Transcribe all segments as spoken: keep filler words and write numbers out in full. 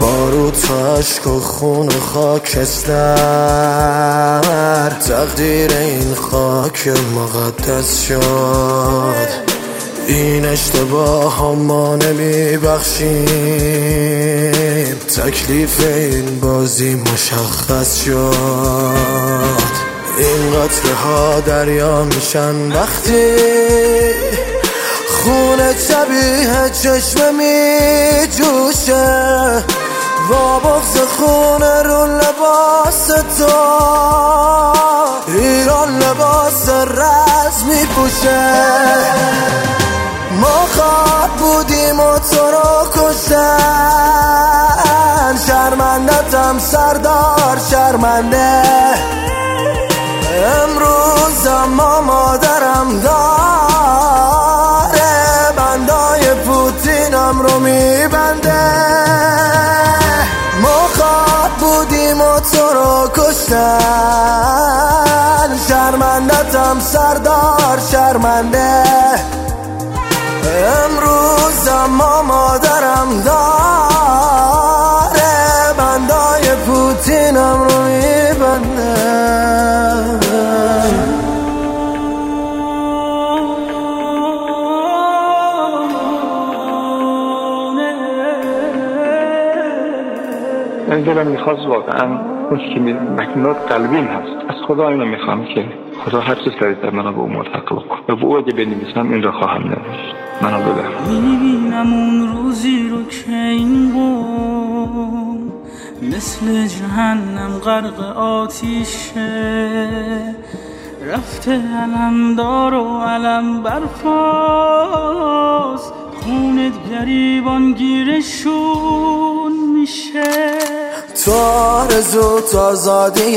باروت و عشق و خون و خاکستر، تقدیر این خاک مقدس شد. این اشتباه ها ما نمی بخشیم، تکلیف این بازی مشخص شد. این قطره ها دریا میشن وقتی خون شبیه چشم می جوشه، با بغض خون رو لباس تو ایران لباس رز می پوشه. ما خواب بودیم و تو رو کشتن، شرمندتم سردار شرمنده. امروز اما مادرم داره بندای پوتینم رو میبنده. ما خواب بودیم و تو رو کشتن، شرمندتم سردار شرمنده. امروز اما مادرم داره بندای پوتینم رو میبنده. من دلم میخواست واقعا اون که مکنات قلبیم هست، از خدا اینو میخوام که خدا هر چیز کردید در منو به امور حق بکن و به او اگه بنویسم این را خواهم نوشت. منو ببر. میبینم اون روزی رو که این قوم مثل جهنم غرق آتیشه، رفته علمدار و علم برفاست، خونت گریبان گیرشون میشه. تو آرزو تو آزادی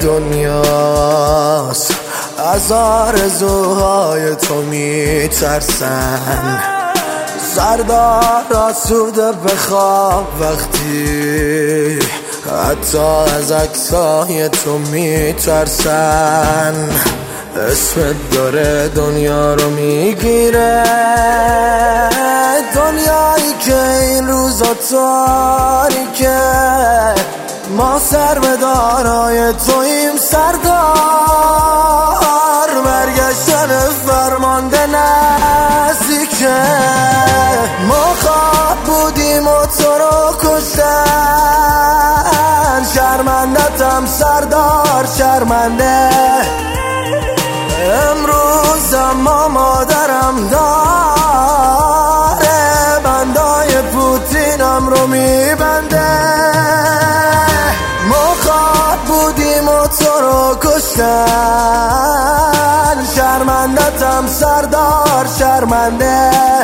دنیاست، از آرزوهای تو میترسن. سردار آسوده بخواب وقتی حتی از عکسای تو میترسن. اسمت داره دنیا رو میگیره، دنیایی که این روزا تاریکه. ما سر به دارای تویم سردار، برگشتن فرمانده نزدیکه. ما خواب بودیم و تو رو کشتن، شرمندتم سردار شرمنده. امروز اما مادرم داره بندای پوتینم رو میبنده. ما خواب بودیم و تو رو کشتن، شرمندتم سردار شرمنده.